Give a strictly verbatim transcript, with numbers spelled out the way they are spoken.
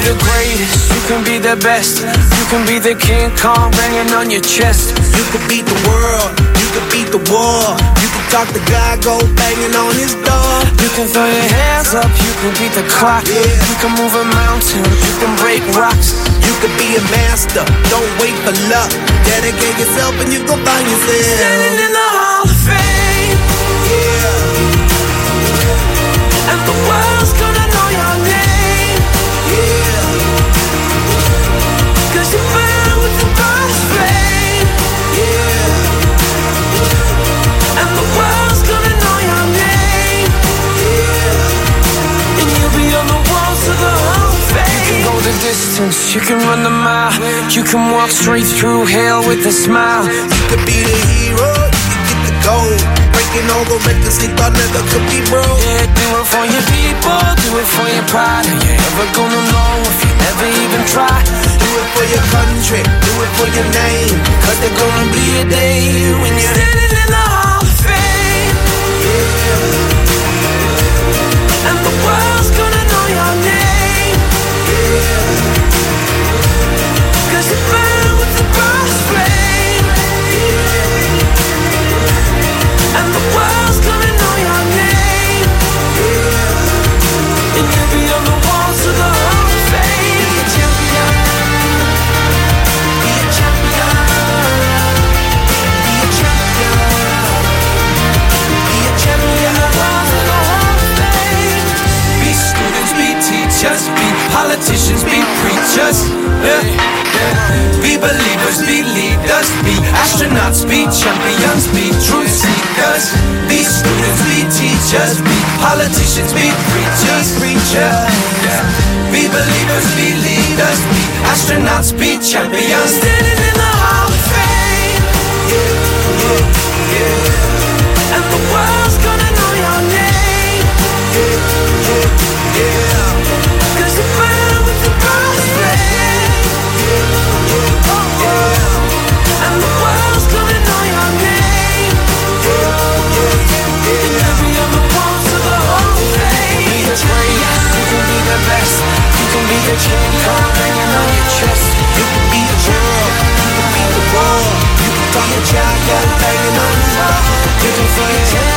the greatest, you can be the best. You can be the King Kong banging on your chest. You could beat the world, you could beat the war. You can talk to God, go banging on his door. You can throw your hands up, you can beat the clock. Yeah. You can move a mountain, you can break rocks. You could be a master, don't wait for luck. Dedicate yourself and you gon' find yourself standing in the Hall of Fame. Yeah. And the world's gonna know your name. Yeah. Cause you burn with the brightest flame. Yeah. And the world's gonna know your name. Yeah. And you'll be on the walls of the Hall of Fame. You can go the distance, you can run the mile. You can walk straight through hell with a smile. You could be the hero, you can get the gold. Breaking all the records they thought never could be broke. Yeah, do it for your people, do it for your pride. Are you ever gonna know if you never even try? Do it for your country, do it for your name. Cause there's gonna be a day when you're standing in the Hall of Fame. Yeah. And the world's gonna know your name. Yeah. Cause you burn with the brightest flame. Yeah. And the world's gonna know your name. Yeah. And you'll be on the walls of the Hall of Fame. Be a champion. Be a champion. Be a champion. Be a champion. The walls of the Hall of Fame. Be students, be teachers, be politicians, be preachers. Yeah. Be believers, be leaders, be astronauts, be champions, be truth seekers. Be students, be teachers, be politicians, be preachers, preachers. Yeah. Be believers, be leaders, be astronauts, be champions. Standing in the Hall of Fame. Yeah, yeah, yeah. And the world's gonna know your name. Yeah, yeah, yeah. Cause you burn with the brightest flame. And the world's gonna know your name. And you'll be on the walls of the Hall of Fame. You can be the greatest, you can be the best. You can be the King Kong banging on your chest. You can be the world, you can be the war. You can call your child, go banging on his door. You can throw your hands